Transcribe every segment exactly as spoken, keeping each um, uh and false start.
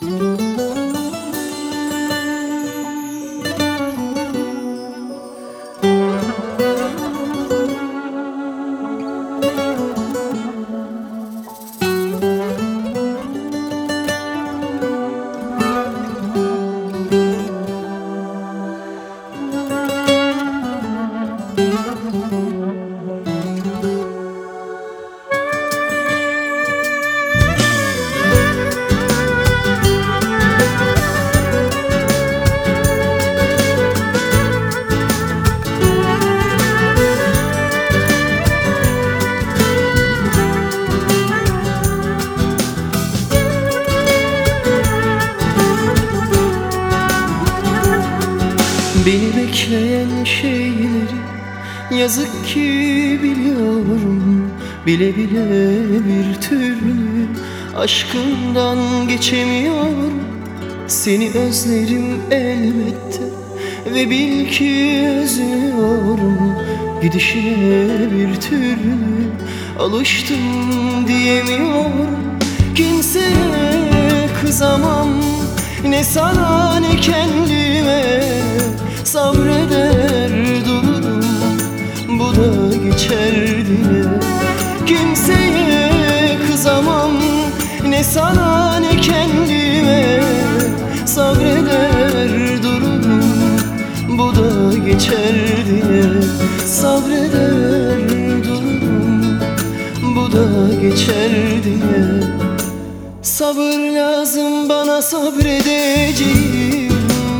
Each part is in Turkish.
Beni bekleyen şeyleri yazık ki biliyorum. Bile bile bir türlü aşkından geçemiyorum. Seni özlerim elbette ve bil ki özlüyorum. Gidişine bir türlü alıştım diyemiyorum. Kimseye kızamam, ne sana ne kendime. Sabreder dururum, bu da geçer diye. Kimseye kızamam, ne sana ne kendime. Sabreder dururum, bu da geçer diye. Sabreder dururum, bu da geçer diye. Sabır lazım bana, sabredeceğim.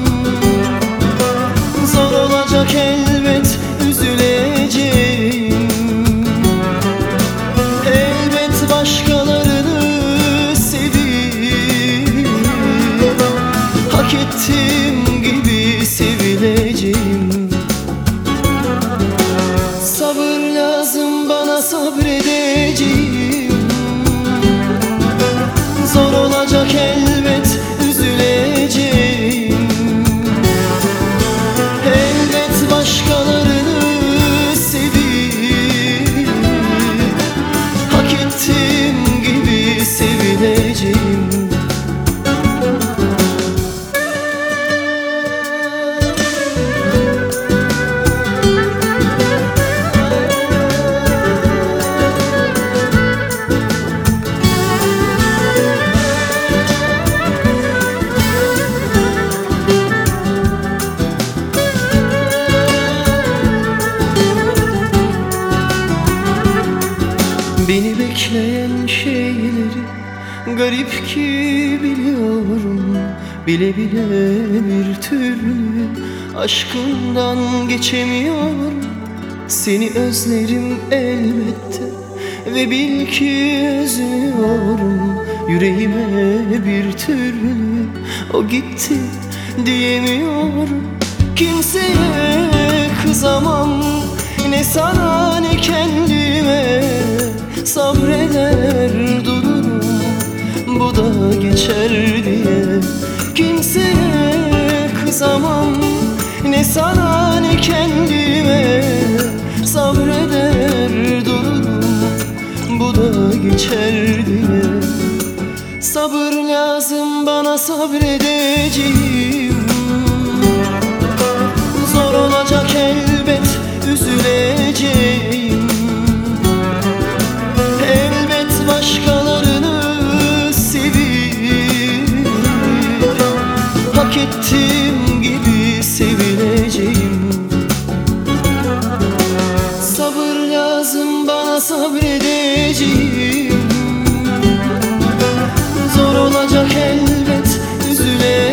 Zor olacak elbet, üzüleceğim. Elbet başkalarını sevip hak ettiğim gibi sevileceğim. Sabır lazım bana, sabredeceğim. Zor olacak elbet, üzüleceğim. Elbet başkalarını sevip hak ettiğim gibi sevileceğim. Beni bekleyen şeyleri garip ki biliyorum. Bile bile bir türlü aşkından geçemiyorum. Seni özlerim elbette ve bil ki özlüyorum. Yüreğime bir türlü o gitti diyemiyorum. Kimseye kızamam, ne sana ne kendime. Sabreder dururum, bu da geçer diye. Kimseye kızamam, ne sana ne kendime. Sabreder dururum, bu da geçer diye. Sabır lazım bana, sabredeceğim. Zor olacak elbet, üzüleceğim. Elbet başkalarını sevip hak ettiğim gibi sevileceğim. Sabır lazım bana, sabredeceğim. Zor olacak elbet, üzüleceğim.